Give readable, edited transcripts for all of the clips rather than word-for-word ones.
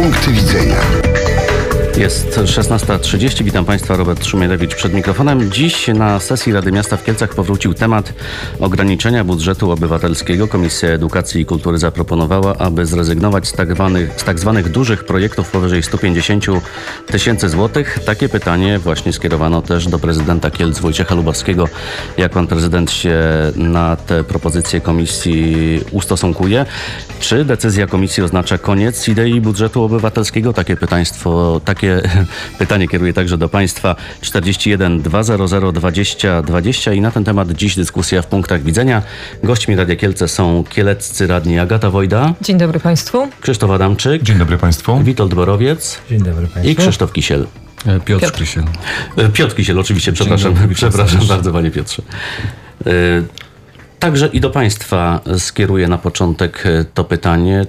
Punkty widzenia. Jest 16:30. Witam Państwa, Robert Szumielewicz przed mikrofonem. Dziś na sesji Rady Miasta w Kielcach powrócił temat ograniczenia budżetu obywatelskiego. Komisja Edukacji i Kultury zaproponowała, aby zrezygnować z tak zwanych dużych projektów powyżej 150 tysięcy złotych. Takie pytanie właśnie skierowano też do prezydenta Kielc Wojciecha Lubawskiego. Jak pan prezydent się na te propozycje komisji ustosunkuje? Czy decyzja komisji oznacza koniec idei budżetu obywatelskiego? Takie pytanie kieruję także do Państwa. 41 200 20 20 i na ten temat dziś dyskusja w punktach widzenia. Gośćmi Radia Kielce są kieleccy radni Agata Wojda. Dzień dobry Państwu. Krzysztof Adamczyk. Dzień dobry Państwu. Witold Borowiec. Dzień dobry Państwu. I Krzysztof Kisiel. Piotr Kisiel. Piotr Kisiel, oczywiście, przepraszam bardzo, panie Piotrze. Także i do Państwa skieruję na początek to pytanie.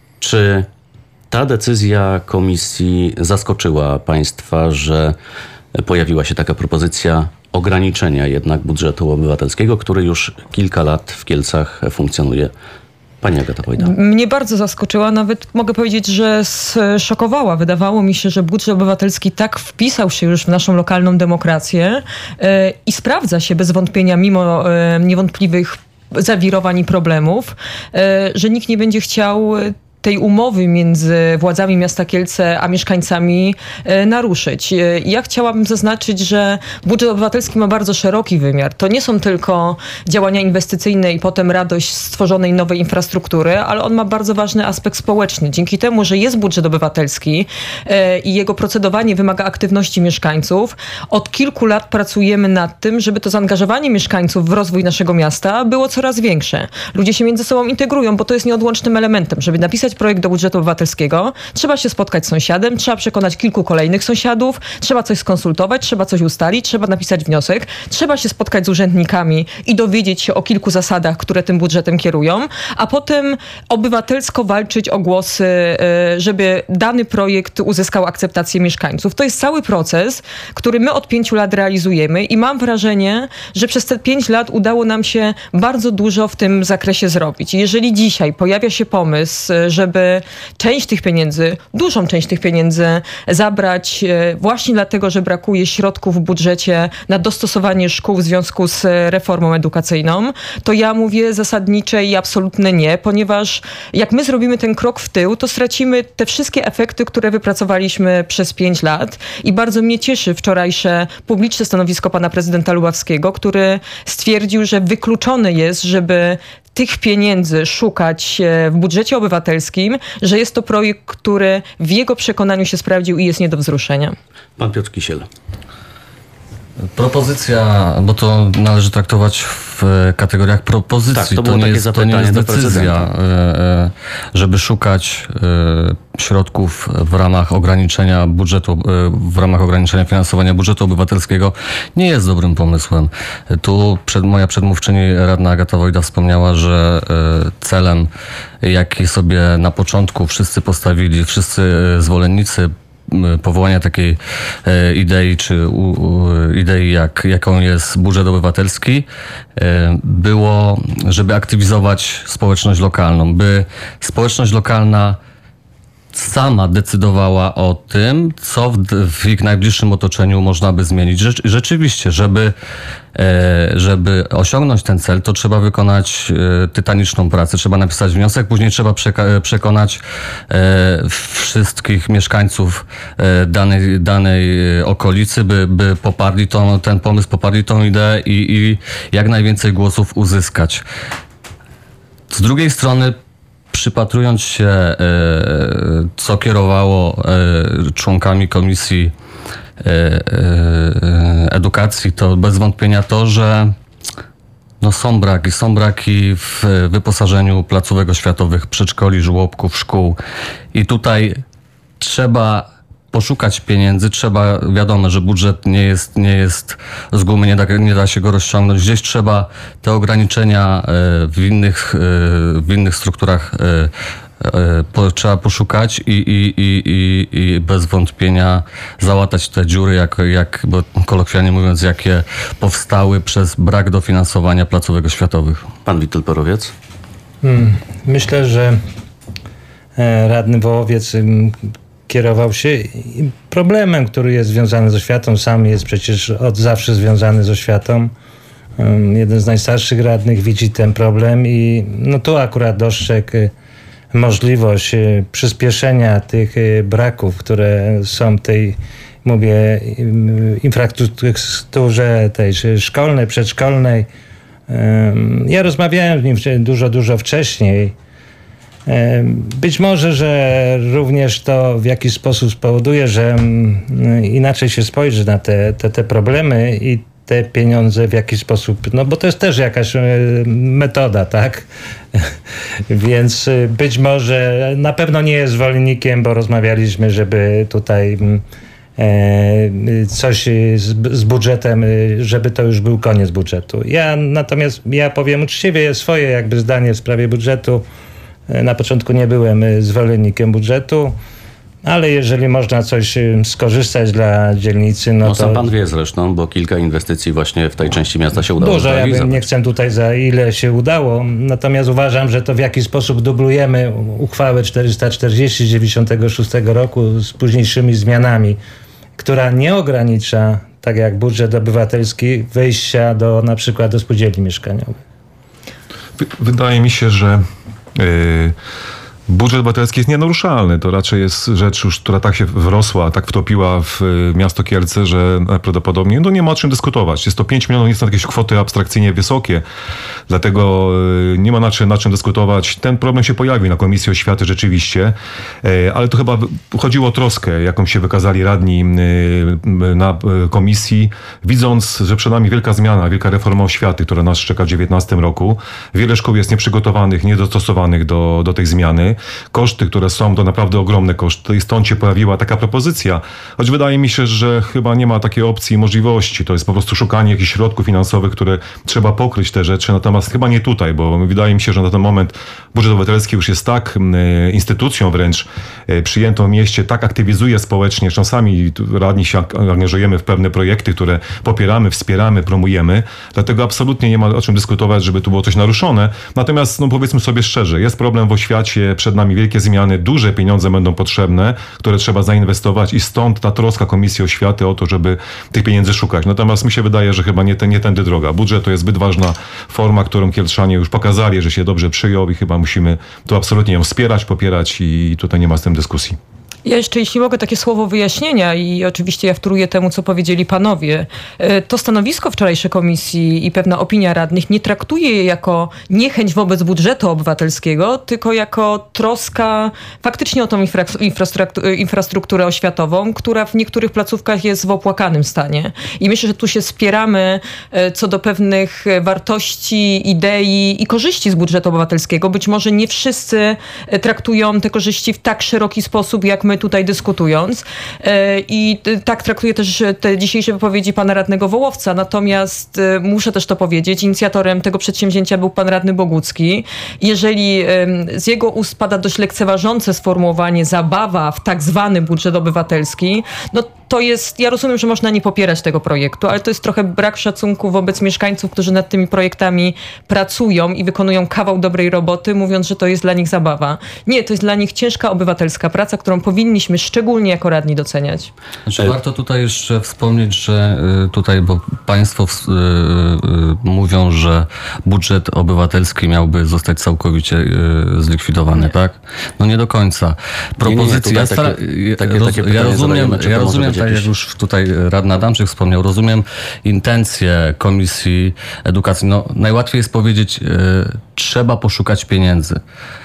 Czy ta decyzja komisji zaskoczyła Państwa, że pojawiła się taka propozycja ograniczenia jednak budżetu obywatelskiego, który już kilka lat w Kielcach funkcjonuje? Pani Agata Wojda. Mnie bardzo zaskoczyła, nawet mogę powiedzieć, że zszokowała. Wydawało mi się, że budżet obywatelski tak wpisał się już w naszą lokalną demokrację i sprawdza się bez wątpienia, mimo niewątpliwych zawirowań i problemów, że nikt nie będzie chciał tej umowy między władzami miasta Kielce a mieszkańcami naruszyć. Ja chciałabym zaznaczyć, że budżet obywatelski ma bardzo szeroki wymiar. To nie są tylko działania inwestycyjne i potem radość stworzonej nowej infrastruktury, ale on ma bardzo ważny aspekt społeczny. Dzięki temu, że jest budżet obywatelski i jego procedowanie wymaga aktywności mieszkańców, od kilku lat pracujemy nad tym, żeby to zaangażowanie mieszkańców w rozwój naszego miasta było coraz większe. Ludzie się między sobą integrują, bo to jest nieodłącznym elementem. Żeby napisać projekt do budżetu obywatelskiego, trzeba się spotkać z sąsiadem, trzeba przekonać kilku kolejnych sąsiadów, trzeba coś skonsultować, trzeba coś ustalić, trzeba napisać wniosek, trzeba się spotkać z urzędnikami i dowiedzieć się o kilku zasadach, które tym budżetem kierują, a potem obywatelsko walczyć o głosy, żeby dany projekt uzyskał akceptację mieszkańców. To jest cały proces, który my od 5 lat realizujemy i mam wrażenie, że przez te 5 lat udało nam się bardzo dużo w tym zakresie zrobić. Jeżeli dzisiaj pojawia się pomysł, żeby część tych pieniędzy, dużą część tych pieniędzy zabrać właśnie dlatego, że brakuje środków w budżecie na dostosowanie szkół w związku z reformą edukacyjną, to ja mówię zasadnicze i absolutne nie, ponieważ jak my zrobimy ten krok w tył, to stracimy te wszystkie efekty, które wypracowaliśmy przez 5 lat i bardzo mnie cieszy wczorajsze publiczne stanowisko pana prezydenta Lubawskiego, który stwierdził, że wykluczone jest, żeby tych pieniędzy szukać w budżecie obywatelskim, że jest to projekt, który w jego przekonaniu się sprawdził i jest nie do wzruszenia. Pan Piotr Kisiel. Propozycja, bo to należy traktować w kategoriach propozycji. Tak, to nie jest decyzja, żeby szukać środków w ramach ograniczenia budżetu, w ramach ograniczenia finansowania budżetu obywatelskiego nie jest dobrym pomysłem. Tu moja przedmówczyni radna Agata Wojda wspomniała, że celem, jaki sobie na początku wszyscy postawili, wszyscy zwolennicy powołania takiej idei, czy idei, jaką jest budżet obywatelski, było, żeby aktywizować społeczność lokalną, by społeczność lokalna sama decydowała o tym, co w ich najbliższym otoczeniu można by zmienić. Rzeczywiście, żeby osiągnąć ten cel, to trzeba wykonać tytaniczną pracę. Trzeba napisać wniosek, później trzeba przekonać wszystkich mieszkańców danej okolicy, by poparli ten pomysł, poparli tą ideę i jak najwięcej głosów uzyskać. Z drugiej strony, przypatrując się, co kierowało członkami Komisji Edukacji, to bez wątpienia to, że są braki w wyposażeniu placówek oświatowych, przedszkoli, żłobków, szkół i tutaj trzeba poszukać pieniędzy, wiadomo, że budżet nie jest z gumy, nie da się go rozciągnąć. Gdzieś trzeba te ograniczenia w innych strukturach trzeba poszukać i bez wątpienia załatać te dziury, bo kolokwialnie mówiąc, jakie powstały przez brak dofinansowania placówek oświatowych. Pan Witold Borowiec. Myślę, że radny Wołowiec kierował się problemem, który jest związany z oświatą. Sam jest przecież od zawsze związany z oświatą. Jeden z najstarszych radnych widzi ten problem i no tu akurat dostrzegł możliwość przyspieszenia tych braków, które są w tej, mówię, infrastrukturze tej szkolnej, przedszkolnej. Ja rozmawiałem z nim dużo wcześniej. Być może, że również to w jakiś sposób spowoduje, że inaczej się spojrzy na te problemy i te pieniądze w jakiś sposób, no bo to jest też jakaś metoda, tak? Więc być może na pewno nie jest zwolennikiem, bo rozmawialiśmy, żeby tutaj coś z budżetem, żeby to już był koniec budżetu. Natomiast ja powiem uczciwie swoje jakby zdanie w sprawie budżetu. Na początku nie byłem zwolennikiem budżetu, ale jeżeli można coś skorzystać dla dzielnicy, no to... Sam pan wie zresztą, bo kilka inwestycji właśnie w tej części miasta się udało dużo, zrealizować. nie chcę tutaj za ile się udało, natomiast uważam, że to w jakiś sposób dublujemy uchwałę 440 z 96 roku z późniejszymi zmianami, która nie ogranicza, tak jak budżet obywatelski, wejścia na przykład do spółdzielni mieszkaniowych. Wydaje mi się, że budżet obywatelski jest nienaruszalny. To raczej jest rzecz już, która tak się wrosła, tak wtopiła w miasto Kielce, że prawdopodobnie nie ma o czym dyskutować. Jest to 5 milionów, nie są jakieś kwoty abstrakcyjnie wysokie. Dlatego nie ma na czym dyskutować. Ten problem się pojawił na Komisji Oświaty rzeczywiście, ale to chyba chodziło o troskę, jaką się wykazali radni na komisji, widząc, że przed nami wielka zmiana, wielka reforma oświaty, która nas czeka w 2019 roku. Wiele szkół jest nieprzygotowanych, niedostosowanych do tej zmiany. Koszty, które są, to naprawdę ogromne koszty i stąd się pojawiła taka propozycja. Choć wydaje mi się, że chyba nie ma takiej opcji i możliwości. To jest po prostu szukanie jakichś środków finansowych, które trzeba pokryć te rzeczy. Natomiast chyba nie tutaj, bo wydaje mi się, że na ten moment budżet obywatelski już jest tak instytucją wręcz przyjętą w mieście, tak aktywizuje społecznie. Zresztą sami radni się angażujemy w pewne projekty, które popieramy, wspieramy, promujemy. Dlatego absolutnie nie ma o czym dyskutować, żeby tu było coś naruszone. Natomiast powiedzmy sobie szczerze, jest problem w oświacie, przed nami wielkie zmiany, duże pieniądze będą potrzebne, które trzeba zainwestować i stąd ta troska Komisji Oświaty o to, żeby tych pieniędzy szukać. Natomiast mi się wydaje, że chyba nie tędy droga. Budżet to jest zbyt ważna forma, którą kielczanie już pokazali, że się dobrze przyjął i chyba musimy tu absolutnie ją wspierać, popierać i tutaj nie ma z tym dyskusji. Ja jeszcze, jeśli mogę, takie słowo wyjaśnienia i oczywiście ja wtóruję temu, co powiedzieli panowie. To stanowisko wczorajszej komisji i pewna opinia radnych nie traktuje je jako niechęć wobec budżetu obywatelskiego, tylko jako troska faktycznie o tą infrastrukturę oświatową, która w niektórych placówkach jest w opłakanym stanie. I myślę, że tu się spieramy co do pewnych wartości, idei i korzyści z budżetu obywatelskiego. Być może nie wszyscy traktują te korzyści w tak szeroki sposób, jak my tutaj dyskutując. I tak traktuję też te dzisiejsze wypowiedzi pana radnego Wołowca. Natomiast muszę też to powiedzieć, inicjatorem tego przedsięwzięcia był pan radny Bogucki. Jeżeli z jego ust pada dość lekceważące sformułowanie zabawa w tak zwany budżet obywatelski, no to jest, ja rozumiem, że można nie popierać tego projektu, ale to jest trochę brak szacunku wobec mieszkańców, którzy nad tymi projektami pracują i wykonują kawał dobrej roboty, mówiąc, że to jest dla nich zabawa. Nie, to jest dla nich ciężka obywatelska praca, którą powinniśmy szczególnie jako radni doceniać. Znaczy, warto tutaj jeszcze wspomnieć, że tutaj, bo państwo mówią, że budżet obywatelski miałby zostać całkowicie zlikwidowany, tak? No nie do końca. Propozycja... Ja rozumiem, tak jak już tutaj radny Adamczyk wspomniał, rozumiem intencje Komisji Edukacji. No, najłatwiej jest powiedzieć, trzeba poszukać pieniędzy.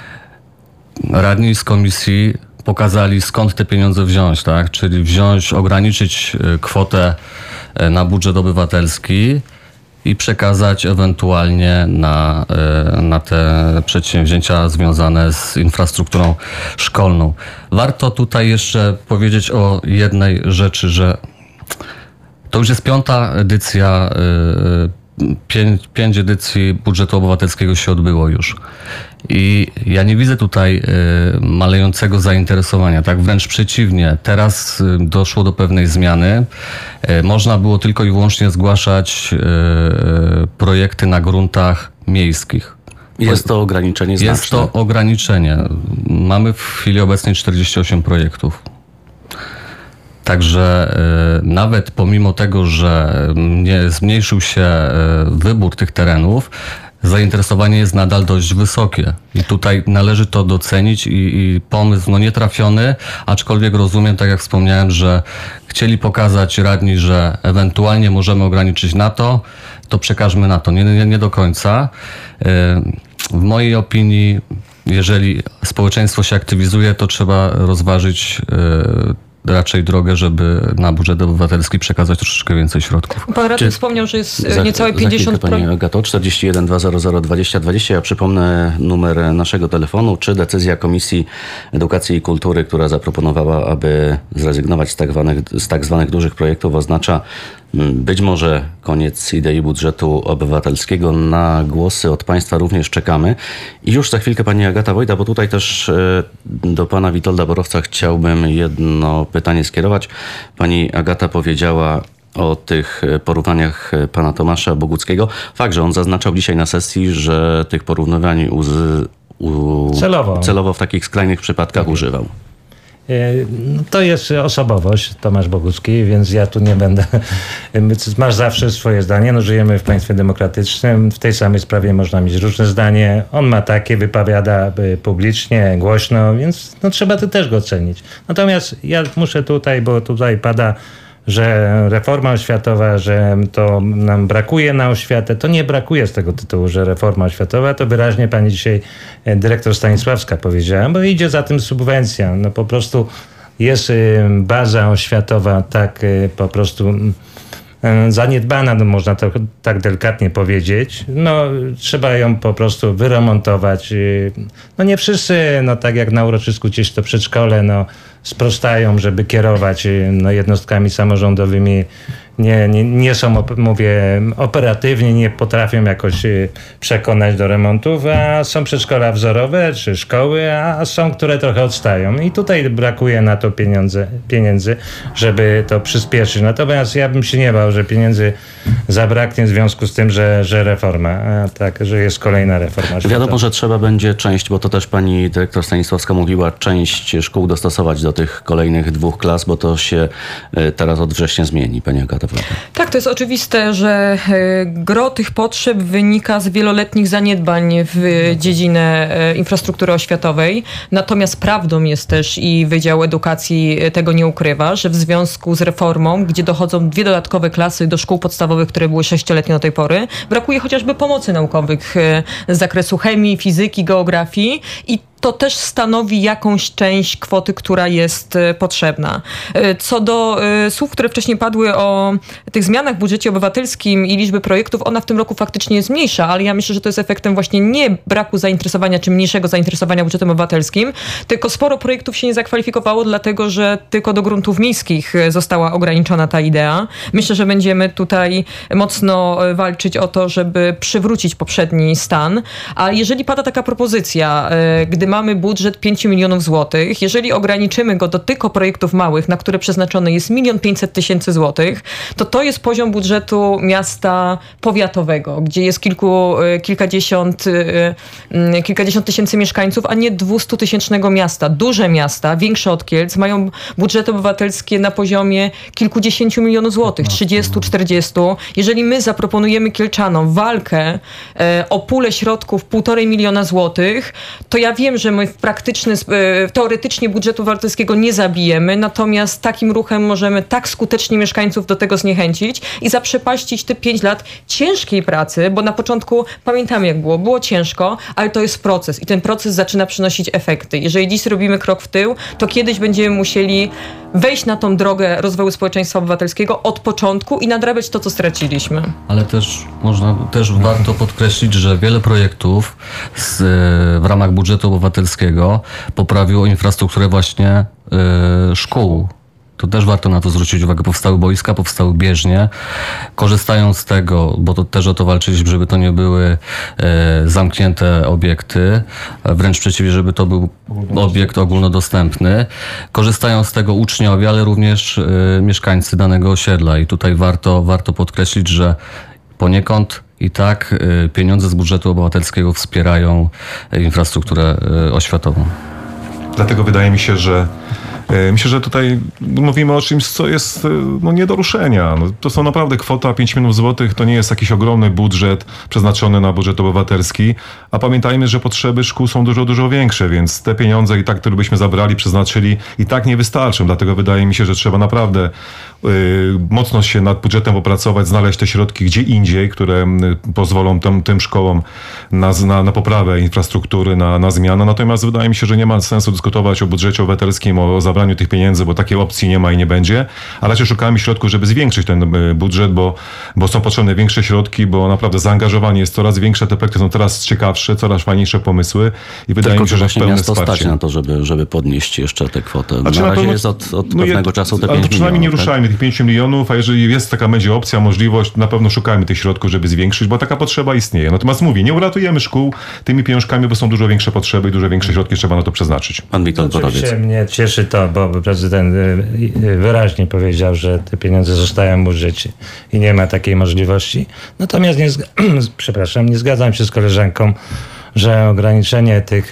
Radni z komisji pokazali, skąd te pieniądze wziąć, tak? Czyli ograniczyć kwotę na budżet obywatelski i przekazać ewentualnie na te przedsięwzięcia związane z infrastrukturą szkolną. Warto tutaj jeszcze powiedzieć o jednej rzeczy, że to już jest 5. edycja, 5 edycji budżetu obywatelskiego się odbyło już. I ja nie widzę tutaj malejącego zainteresowania, tak? Wręcz przeciwnie. Teraz doszło do pewnej zmiany. Można było tylko i wyłącznie zgłaszać projekty na gruntach miejskich. Jest to ograniczenie znaczne. Jest to ograniczenie. Mamy w chwili obecnej 48 projektów. Także nawet pomimo tego, że nie zmniejszył się wybór tych terenów, zainteresowanie jest nadal dość wysokie. I tutaj należy to docenić i pomysł nietrafiony, aczkolwiek rozumiem, tak jak wspomniałem, że chcieli pokazać radni, że ewentualnie możemy ograniczyć na to przekażmy na to. Nie do końca. W mojej opinii, jeżeli społeczeństwo się aktywizuje, to trzeba rozważyć raczej drogę, żeby na budżet obywatelski przekazać troszeczkę więcej środków. Pan radny wspomniał, że jest niecałe 50%. Pani Agato, 41 200 20 20. Ja przypomnę numer naszego telefonu, czy decyzja Komisji Edukacji i Kultury, która zaproponowała, aby zrezygnować z tak zwanych dużych projektów, oznacza być może koniec idei budżetu obywatelskiego. Na głosy od Państwa również czekamy. I już za chwilkę pani Agata Wojda, bo tutaj też do pana Witolda Borowca chciałbym jedno pytanie skierować. Pani Agata powiedziała o tych porównaniach pana Tomasza Boguckiego. Fakt, że on zaznaczał dzisiaj na sesji, że tych porównywań celowo w takich skrajnych przypadkach używał. To jest osobowość, Tomasz Bogucki, więc ja tu nie będę... Masz zawsze swoje zdanie. No, żyjemy w państwie demokratycznym. W tej samej sprawie można mieć różne zdanie. On ma takie, wypowiada publicznie, głośno, więc trzeba to też go cenić. Natomiast ja muszę tutaj, bo tutaj pada, że reforma oświatowa, że to nam brakuje na oświatę. To nie brakuje z tego tytułu, że reforma oświatowa, to wyraźnie pani dzisiaj dyrektor Stanisławska powiedziała, bo idzie za tym subwencja. No po prostu jest baza oświatowa tak po prostu zaniedbana, no można to tak delikatnie powiedzieć. No trzeba ją po prostu wyremontować. No nie wszyscy, no tak jak na uroczysku gdzieś to przedszkole, sprostają, żeby kierować jednostkami samorządowymi. Nie są, mówię, operatywni, nie potrafią jakoś przekonać do remontów, a są przedszkola wzorowe czy szkoły, a są, które trochę odstają. I tutaj brakuje na to pieniędzy, żeby to przyspieszyć. Natomiast ja bym się nie bał, że pieniędzy zabraknie w związku z tym, że reforma, że jest kolejna reforma światowa. Wiadomo, że trzeba będzie część, bo to też pani dyrektor Stanisławska mówiła, część szkół dostosować do tych kolejnych 2 klas, bo to się teraz od września zmieni, pani Agata. Tak, to jest oczywiste, że gro tych potrzeb wynika z wieloletnich zaniedbań w dziedzinę infrastruktury oświatowej. Natomiast prawdą jest też, i Wydział Edukacji tego nie ukrywa, że w związku z reformą, gdzie dochodzą 2 dodatkowe klasy do szkół podstawowych, które były 6-letnie do tej pory, brakuje chociażby pomocy naukowych z zakresu chemii, fizyki, geografii i to też stanowi jakąś część kwoty, która jest potrzebna. Co do słów, które wcześniej padły o tych zmianach w budżecie obywatelskim i liczby projektów, ona w tym roku faktycznie jest mniejsza, ale ja myślę, że to jest efektem właśnie nie braku zainteresowania czy mniejszego zainteresowania budżetem obywatelskim, tylko sporo projektów się nie zakwalifikowało, dlatego że tylko do gruntów miejskich została ograniczona ta idea. Myślę, że będziemy tutaj mocno walczyć o to, żeby przywrócić poprzedni stan, a jeżeli pada taka propozycja, gdy mamy budżet 5 milionów złotych, jeżeli ograniczymy go do tylko projektów małych, na które przeznaczone jest 1 500 000 złotych, to jest poziom budżetu miasta powiatowego, gdzie jest kilkadziesiąt tysięcy mieszkańców, a nie 200-tysięcznego miasta. Duże miasta, większe od Kielc, mają budżety obywatelskie na poziomie kilkudziesięciu milionów złotych, 30-40. Jeżeli my zaproponujemy Kielczanom walkę o pulę środków 1,5 miliona złotych, to ja wiem, że my teoretycznie budżetu obywatelskiego nie zabijemy, natomiast takim ruchem możemy tak skutecznie mieszkańców do tego zniechęcić i zaprzepaścić te 5 lat ciężkiej pracy, bo na początku pamiętamy jak było ciężko, ale to jest proces i ten proces zaczyna przynosić efekty. Jeżeli dziś robimy krok w tył, to kiedyś będziemy musieli wejść na tą drogę rozwoju społeczeństwa obywatelskiego od początku i nadrabiać to, co straciliśmy. Ale też warto podkreślić, że wiele projektów w ramach budżetu obywatelskiego poprawiło infrastrukturę właśnie szkół. To też warto na to zwrócić uwagę. Powstały boiska, powstały bieżnie. Korzystając z tego, bo to też o to walczyliśmy, żeby to nie były zamknięte obiekty, wręcz przeciwnie, żeby to był obiekt ogólnodostępny. Korzystają z tego uczniowie, ale również mieszkańcy danego osiedla. I tutaj warto podkreślić, że poniekąd i tak pieniądze z budżetu obywatelskiego wspierają infrastrukturę oświatową. Dlatego wydaje mi się, że Myślę, że tutaj mówimy o czymś, co jest nie do ruszenia. To są naprawdę kwota 5 milionów złotych, to nie jest jakiś ogromny budżet przeznaczony na budżet obywatelski, a pamiętajmy, że potrzeby szkół są dużo, dużo większe, więc te pieniądze i tak, które byśmy zabrali, przeznaczyli, i tak nie wystarczą. Dlatego wydaje mi się, że trzeba naprawdę mocno się nad budżetem opracować, znaleźć te środki gdzie indziej, które pozwolą tym szkołom na poprawę infrastruktury, na zmianę. Natomiast wydaje mi się, że nie ma sensu dyskutować o budżecie obywatelskim, o zabraniu tych pieniędzy, bo takiej opcji nie ma i nie będzie, a raczej szukamy środków, żeby zwiększyć ten budżet, bo są potrzebne większe środki, bo naprawdę zaangażowanie jest coraz większe, te projekty są coraz ciekawsze, coraz fajniejsze pomysły i wydaje mi się, że właśnie pełne miasto wsparcie. stać na to, żeby podnieść jeszcze tę kwotę. Znaczy, na razie pewno, jest od pewnego czasu te 5 ale to przynajmniej nie milionów. ruszajmy tych 5 milionów, a jeżeli jest taka będzie opcja, możliwość, na pewno szukajmy tych środków, żeby zwiększyć, bo taka potrzeba istnieje. Natomiast mówię, nie uratujemy szkół tymi pieniążkami, bo są dużo większe potrzeby i dużo większe środki trzeba na to przeznaczyć. Pan Witold Borowiec. Oczywiście mnie cieszy to, bo prezydent wyraźnie powiedział, że te pieniądze zostają w budżecie i nie ma takiej możliwości. Natomiast nie zgadzam się z koleżanką, że ograniczenie tych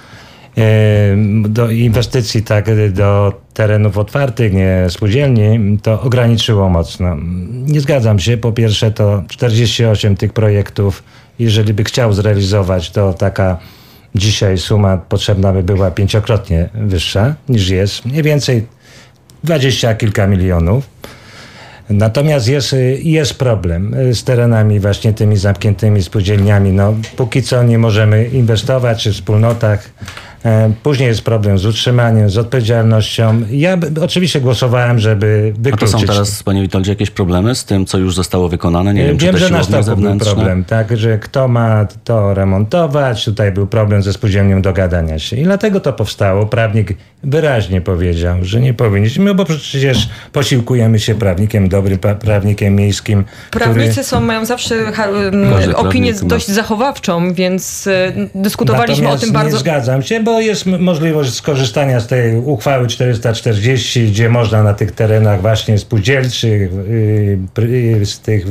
do inwestycji do terenów otwartych, nie spółdzielni, to ograniczyło mocno. Nie zgadzam się. Po pierwsze, to 48 tych projektów, jeżeli by chciał zrealizować, to taka dzisiaj suma potrzebna by była 5-krotnie wyższa niż jest. Mniej więcej 20 kilka milionów. Natomiast jest problem z terenami właśnie tymi zamkniętymi spółdzielniami. Póki co nie możemy inwestować w wspólnotach. Później jest problem z utrzymaniem, z odpowiedzialnością. Ja oczywiście głosowałem, żeby wykluczyć. A to są teraz, panie Witoldzie, jakieś problemy z tym, co już zostało wykonane? Nie wiem, czy Wiem, te że na siłownie stoku był zewnętrzne? problem, tak, że kto ma to remontować. Tutaj był problem ze spółdzielnią dogadania się. I dlatego to powstało. Prawnik wyraźnie powiedział, że nie powinniśmy, bo przecież posiłkujemy się prawnikiem, dobrym prawnikiem miejskim. Prawnicy mają zawsze opinię dość zachowawczą, więc dyskutowaliśmy Natomiast o tym bardzo. Nie zgadzam się, bo jest możliwość skorzystania z tej uchwały 440, gdzie można na tych terenach właśnie spółdzielczych, z tych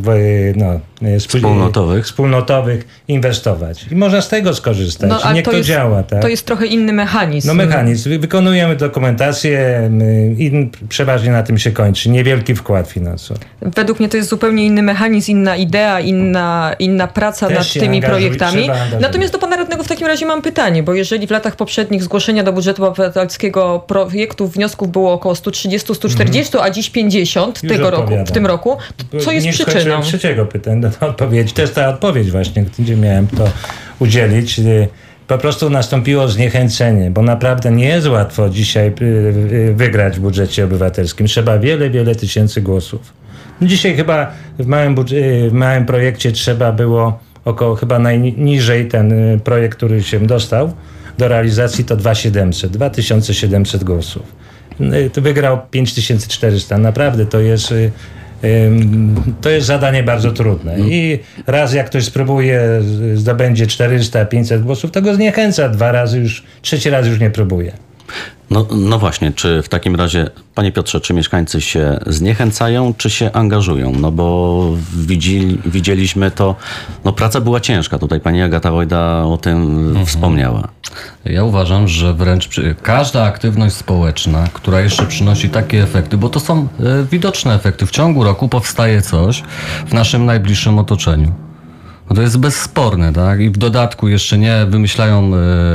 wspólnotowych inwestować. I można z tego skorzystać. Ale niech to działa. Tak? To jest trochę inny mechanizm. Mechanizm. Wykonujemy dokumentację i przeważnie na tym się kończy. Niewielki wkład finansowy. Według mnie to jest zupełnie inny mechanizm, inna idea, inna praca nad tymi projektami. Natomiast do pana radnego w takim razie mam pytanie, bo jeżeli w latach poprzednich zgłoszenia do budżetu obywatelskiego projektów, wniosków było około 130-140, a dziś 50 w tym roku, to co jest przyczyną? Trzeciego pytania do odpowiedzi. To jest ta odpowiedź właśnie, gdzie miałem to udzielić. Po prostu nastąpiło zniechęcenie, bo naprawdę nie jest łatwo dzisiaj wygrać w budżecie obywatelskim. Trzeba wiele, wiele tysięcy głosów. Dzisiaj chyba w małym projekcie trzeba było około, chyba najniżej ten projekt, który się dostał do realizacji, to 2700 głosów. To wygrał 5400. Naprawdę to jest zadanie bardzo trudne. I raz jak ktoś spróbuje, zdobędzie 400-500 głosów, to go zniechęca. Trzeci raz już nie próbuje. No właśnie, czy w takim razie, panie Piotrze, czy mieszkańcy się zniechęcają, czy się angażują? No bo widzieliśmy to, praca była ciężka. Tutaj pani Agata Wojda o tym wspomniała. Ja uważam, że wręcz każda aktywność społeczna, która jeszcze przynosi takie efekty, bo to są widoczne efekty. W ciągu roku powstaje coś w naszym najbliższym otoczeniu. To jest bezsporne, tak? I w dodatku jeszcze nie wymyślają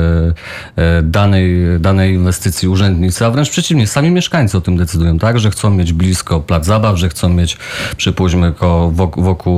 danej inwestycji urzędnicy, a wręcz przeciwnie, sami mieszkańcy o tym decydują, tak? Że chcą mieć blisko plac zabaw, że chcą mieć, przypuśćmy, wokół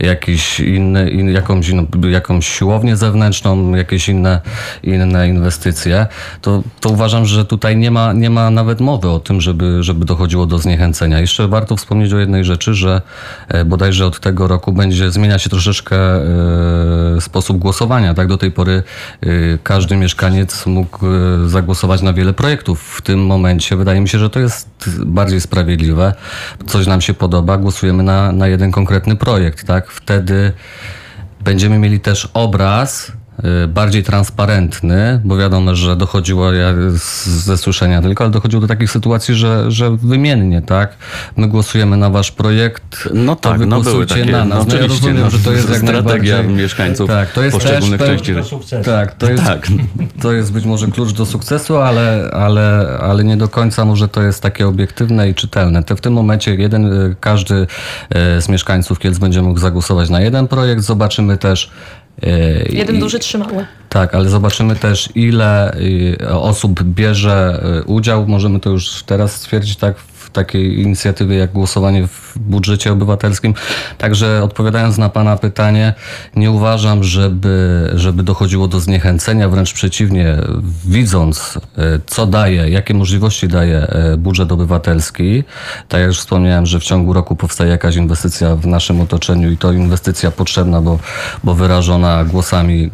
jakąś siłownię zewnętrzną, jakieś inne inwestycje. To uważam, że tutaj nie ma nawet mowy o tym, żeby dochodziło do zniechęcenia. Jeszcze warto wspomnieć o jednej rzeczy, że bodajże od tego roku zmienia się troszeczkę sposób głosowania. Tak, do tej pory każdy mieszkaniec mógł zagłosować na wiele projektów. W tym momencie wydaje mi się, że to jest bardziej sprawiedliwe. Coś nam się podoba, głosujemy na jeden konkretny projekt. Tak? Wtedy będziemy mieli też obraz bardziej transparentny, bo wiadomo, że dochodziło ze słyszenia tylko, ale dochodziło do takich sytuacji, że wymiennie, tak? My głosujemy na wasz projekt, no tak, to wy głosujcie na nas. No ja rozumiem, że to jest jak strategia mieszkańców to jest poszczególnych części. Tak, to jest być może klucz do sukcesu, ale nie do końca może to jest takie obiektywne i czytelne. W tym momencie każdy z mieszkańców Kielc będzie mógł zagłosować na jeden projekt. Zobaczymy też jeden duży, 3 małe. Tak, ale zobaczymy też, ile osób bierze udział. Możemy to już teraz stwierdzić, tak, w takiej inicjatywie jak głosowanie w budżecie obywatelskim. Także odpowiadając na pana pytanie, nie uważam, żeby dochodziło do zniechęcenia, wręcz przeciwnie, widząc, co daje, jakie możliwości daje budżet obywatelski. Tak jak już wspomniałem, że w ciągu roku powstaje jakaś inwestycja w naszym otoczeniu i to inwestycja potrzebna, bo wyrażona głosami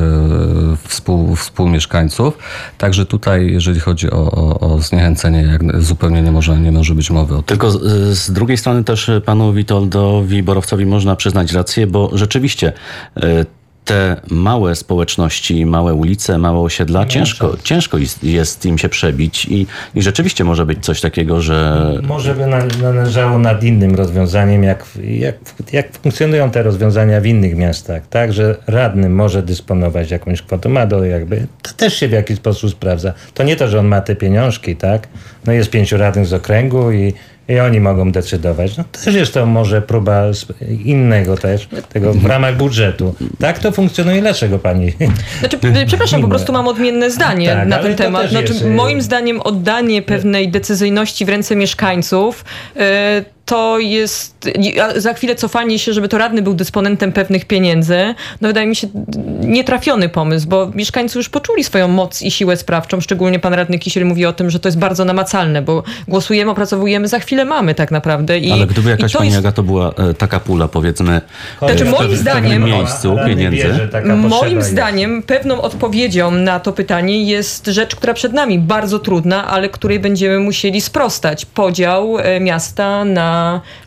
współmieszkańców. Także tutaj, jeżeli chodzi o zniechęcenie, zupełnie nie może być mowy o tym. Tylko z drugiej strony też panu Witoldowi Borowcowi można przyznać rację, bo rzeczywiście te małe społeczności, małe ulice, małe osiedla, ciężko jest im się przebić i rzeczywiście może być coś takiego, że... Może by należało nad innym rozwiązaniem, jak funkcjonują te rozwiązania w innych miastach, tak, że radny może dysponować jakąś kwotą, to też się w jakiś sposób sprawdza. To nie to, że on ma te pieniążki, tak, no jest 5 radnych z okręgu i oni mogą decydować. No też jest to może próba innego też, tego w ramach budżetu. Tak to funkcjonuje. Dlaczego pani? Znaczy, przepraszam, po prostu mam odmienne zdanie na ten temat. Moim zdaniem oddanie pewnej decyzyjności w ręce mieszkańców to jest za chwilę cofanie się, żeby to radny był dysponentem pewnych pieniędzy. No wydaje mi się nietrafiony pomysł, bo mieszkańcy już poczuli swoją moc i siłę sprawczą. Szczególnie pan radny Kisiel mówi o tym, że to jest bardzo namacalne, bo głosujemy, opracowujemy, za chwilę mamy tak naprawdę. Ale gdyby jakaś pani Agato była taka pula, powiedzmy, znaczy, moim zdaniem, miejscu pieniędzy. Moim zdaniem pewną odpowiedzią na to pytanie jest rzecz, która przed nami bardzo trudna, ale której będziemy musieli sprostać. Podział miasta na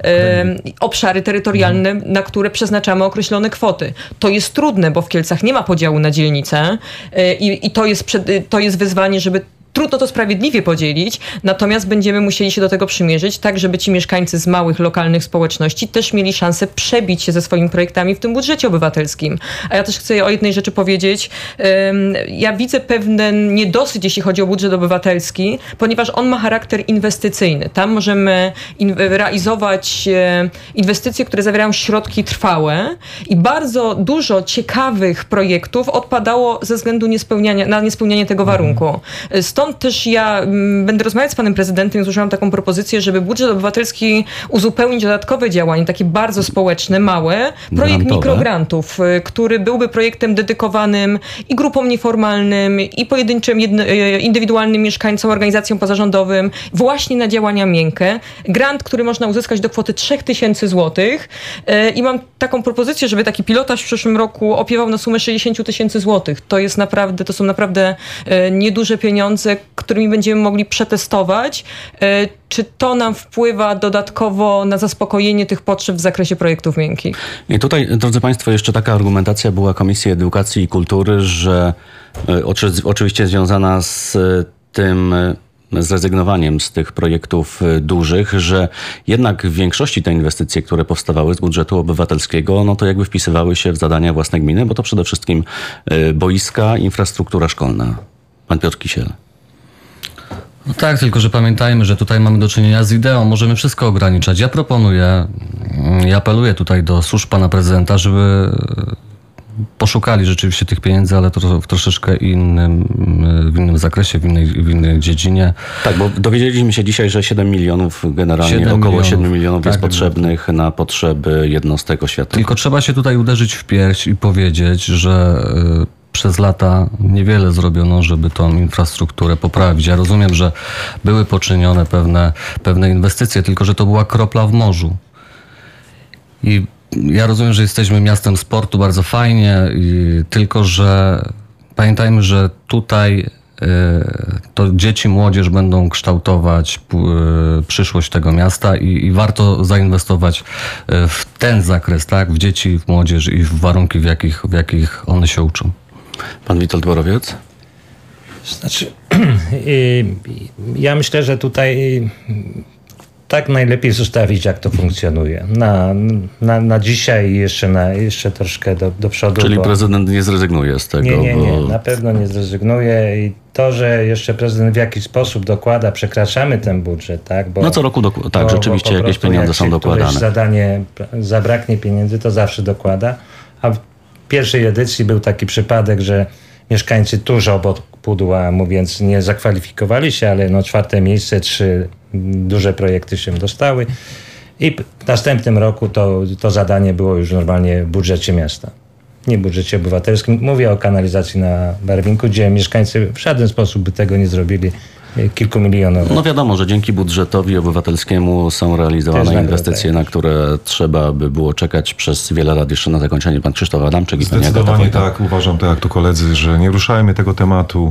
obszary terytorialne, na które przeznaczamy określone kwoty. To jest trudne, bo w Kielcach nie ma podziału na dzielnice i to jest wyzwanie, żeby trudno to sprawiedliwie podzielić, natomiast będziemy musieli się do tego przymierzyć, tak żeby ci mieszkańcy z małych, lokalnych społeczności też mieli szansę przebić się ze swoimi projektami w tym budżecie obywatelskim. A ja też chcę o jednej rzeczy powiedzieć. Ja widzę pewien niedosyt, jeśli chodzi o budżet obywatelski, ponieważ on ma charakter inwestycyjny. Tam możemy realizować inwestycje, które zawierają środki trwałe i bardzo dużo ciekawych projektów odpadało ze względu na niespełnianie tego warunku. Stąd też ja będę rozmawiać z panem prezydentem i złożyłam taką propozycję, żeby budżet obywatelski uzupełnić dodatkowe działania, takie bardzo społeczne, małe, projekt mikrograntów, który byłby projektem dedykowanym i grupom nieformalnym, i pojedynczym, indywidualnym mieszkańcom, organizacjom pozarządowym, właśnie na działania miękkie. Grant, który można uzyskać do kwoty 3000 złotych. I mam taką propozycję, żeby taki pilotaż w przyszłym roku opiewał na sumę 60 000 złotych. To są naprawdę nieduże pieniądze, którymi będziemy mogli przetestować, czy to nam wpływa dodatkowo na zaspokojenie tych potrzeb w zakresie projektów miękkich. I tutaj, drodzy państwo, jeszcze taka argumentacja była Komisji Edukacji i Kultury, że oczywiście związana z tym zrezygnowaniem z tych projektów dużych, że jednak w większości te inwestycje, które powstawały z budżetu obywatelskiego, no to jakby wpisywały się w zadania własne gminy, bo to przede wszystkim boiska, infrastruktura szkolna. Pan Piotr Kisiel. No tak, tylko że pamiętajmy, że tutaj mamy do czynienia z ideą. Możemy wszystko ograniczać. Ja proponuję i apeluję tutaj do służb pana prezydenta, żeby poszukali rzeczywiście tych pieniędzy, ale to w troszeczkę w innym zakresie, w innej dziedzinie. Tak, bo dowiedzieliśmy się dzisiaj, że 7 milionów generalnie, około 7 milionów jest potrzebnych na potrzeby jednostek oświatowych. Tylko trzeba się tutaj uderzyć w pierś i powiedzieć, że przez lata niewiele zrobiono, żeby tą infrastrukturę poprawić. Ja rozumiem, że były poczynione pewne inwestycje, tylko że to była kropla w morzu. I ja rozumiem, że jesteśmy miastem sportu, bardzo fajnie, tylko że pamiętajmy, że tutaj to dzieci, młodzież będą kształtować przyszłość tego miasta i warto zainwestować w ten zakres, tak, w dzieci, w młodzież i w warunki, w jakich one się uczą. Pan Witold Borowiec? Znaczy, ja myślę, że tutaj tak najlepiej zostawić, jak to funkcjonuje. Na dzisiaj i jeszcze troszkę do przodu. Czyli prezydent nie zrezygnuje z tego? Nie, na pewno nie zrezygnuje i to, że jeszcze prezydent w jakiś sposób dokłada, przekraczamy ten budżet, tak? No co roku tak, rzeczywiście jakieś pieniądze są dokładane. Zadanie zabraknie pieniędzy, to zawsze dokłada. A w pierwszej edycji był taki przypadek, że mieszkańcy tuż obok pudła, mówiąc, nie zakwalifikowali się, ale 4. miejsce, 3 duże projekty się dostały. I w następnym roku to zadanie było już normalnie w budżecie miasta. Nie w budżecie obywatelskim. Mówię o kanalizacji na Barwinku, gdzie mieszkańcy w żaden sposób by tego nie zrobili. Kilku milionów. No wiadomo, że dzięki budżetowi obywatelskiemu są realizowane inwestycje, na które trzeba by było czekać przez wiele lat jeszcze na zakończenie. Pan Krzysztof Adamczyk i pani Agata Zdecydowanie Wojda. tak. Uważam tak jak tu koledzy, że nie ruszajmy tego tematu.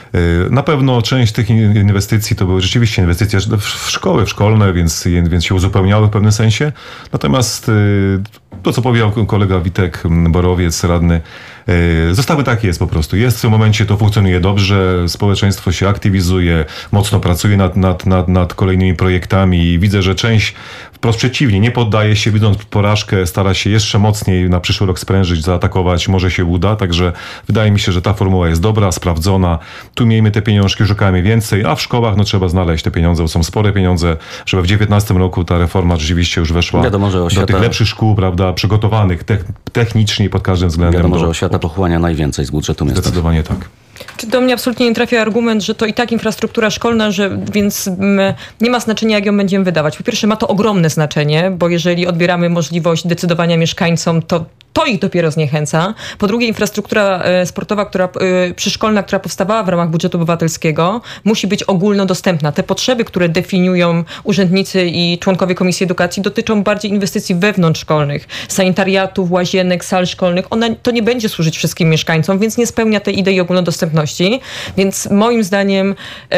Na pewno część tych inwestycji to były rzeczywiście inwestycje w szkoły, w szkolne, więc się uzupełniały w pewnym sensie. Natomiast to, co powiedział kolega Witek Borowiec, radny, zostały tak jest po prostu. Jest w tym momencie, to funkcjonuje dobrze, społeczeństwo się aktywizuje, mocno pracuje nad kolejnymi projektami i widzę, że część wprost przeciwnie, nie poddaje się, widząc porażkę, stara się jeszcze mocniej na przyszły rok sprężyć, zaatakować, może się uda, także wydaje mi się, że ta formuła jest dobra, sprawdzona. Tu miejmy te pieniążki, szukajmy więcej, a w szkołach trzeba znaleźć te pieniądze, bo są spore pieniądze, żeby w 2019 roku ta reforma rzeczywiście już weszła Wiadomo, że do tych lepszych szkół, prawda, przygotowanych technicznie pod każdym względem. Wiadomo, że oświata pochłania najwięcej z budżetu miasta. Zdecydowanie tak. Czy do mnie absolutnie nie trafia argument, że to i tak infrastruktura szkolna, więc nie ma znaczenia, jak ją będziemy wydawać. Po pierwsze, ma to ogromne znaczenie, bo jeżeli odbieramy możliwość decydowania mieszkańcom, to ich dopiero zniechęca. Po drugie, infrastruktura sportowa, przyszkolna, która powstawała w ramach budżetu obywatelskiego, musi być ogólnodostępna. Te potrzeby, które definiują urzędnicy i członkowie Komisji Edukacji, dotyczą bardziej inwestycji wewnątrzszkolnych, sanitariatów, łazienek, sal szkolnych. To nie będzie służyć wszystkim mieszkańcom, więc nie spełnia tej idei ogólnodostępności. Więc moim zdaniem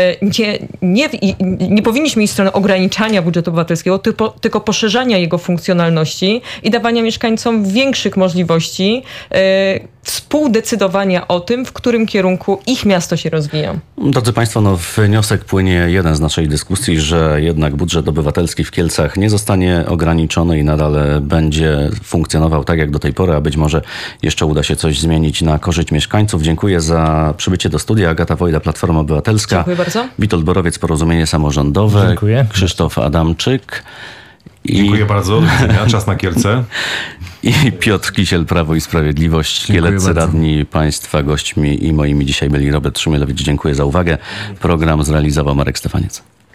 nie powinniśmy iść w stronę ograniczania budżetu obywatelskiego, tylko poszerzania jego funkcjonalności i dawania mieszkańcom większych możliwości współdecydowania o tym, w którym kierunku ich miasto się rozwija. Drodzy Państwo, wniosek płynie jeden z naszej dyskusji, że jednak budżet obywatelski w Kielcach nie zostanie ograniczony i nadal będzie funkcjonował tak jak do tej pory, a być może jeszcze uda się coś zmienić na korzyść mieszkańców. Dziękuję za przybycie do studia. Agata Wojda, Platforma Obywatelska. Dziękuję bardzo. Witold Borowiec, Porozumienie Samorządowe. Dziękuję. Krzysztof Adamczyk. Dziękuję bardzo. Do widzenia. Czas na Kielce. I Piotr Kisiel, Prawo i Sprawiedliwość. Kieleccy radni, Państwa gośćmi i moimi dzisiaj byli Robert Szumielewicz. Dziękuję za uwagę. Program zrealizował Marek Stefaniec.